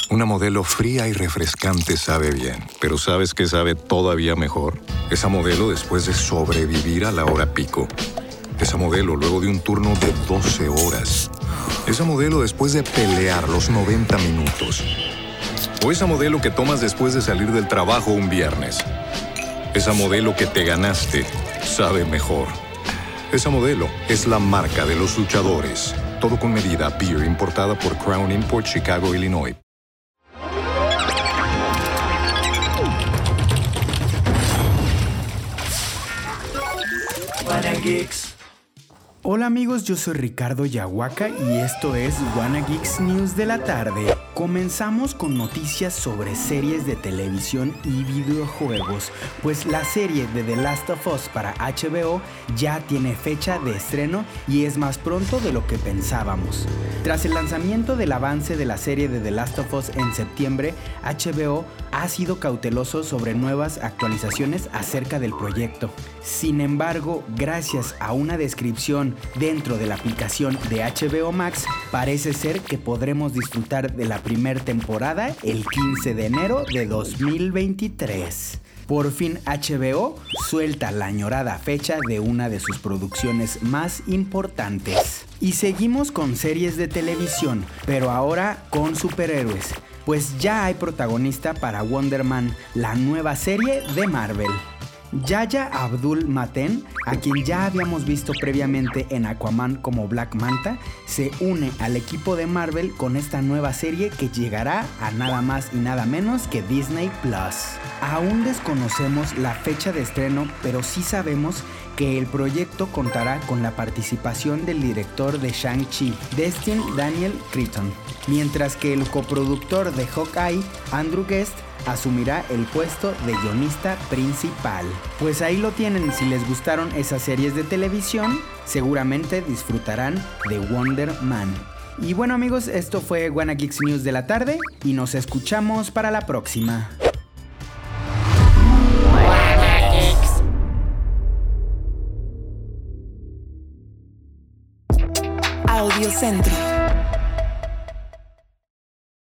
Una modelo fría y refrescante sabe bien, pero ¿sabes qué sabe todavía mejor? Esa modelo después de sobrevivir a la hora pico. Esa modelo luego de un turno de 12 horas. Esa modelo después de pelear los 90 minutos. O esa modelo que tomas después de salir del trabajo un viernes. Esa modelo que te ganaste sabe mejor. Esa modelo es la marca de los luchadores. Todo con medida. Beer importada por Crown Import, Chicago, Illinois. Hola amigos, yo soy Ricardo Yahuaca y esto es Wanna Geeks News de la tarde. Comenzamos con noticias sobre series de televisión y videojuegos, pues la serie de The Last of Us para HBO ya tiene fecha de estreno y es más pronto de lo que pensábamos. Tras el lanzamiento del avance de la serie de The Last of Us en septiembre, HBO ha sido cauteloso sobre nuevas actualizaciones acerca del proyecto. Sin embargo, gracias a una descripción dentro de la aplicación de HBO Max, parece ser que podremos disfrutar de la primera temporada el 15 de enero de 2023. Por fin HBO suelta la añorada fecha de una de sus producciones más importantes. Y seguimos con series de televisión, pero ahora con superhéroes, pues ya hay protagonista para Wonder Man, la nueva serie de Marvel. Yahya Abdul-Mateen, a quien ya habíamos visto previamente en Aquaman como Black Manta, se une al equipo de Marvel con esta nueva serie que llegará a nada más y nada menos que Disney Plus. Aún desconocemos la fecha de estreno, pero sí sabemos que el proyecto contará con la participación del director de Shang-Chi, Destin Daniel Cretton, mientras que el coproductor de Hawkeye, Andrew Guest, asumirá el puesto de guionista principal. Pues ahí lo tienen, si les gustaron esas series de televisión, seguramente disfrutarán de Wonder Man. Y bueno amigos, esto fue Wanna Geeks News de la tarde y nos escuchamos para la próxima. Audio Centro.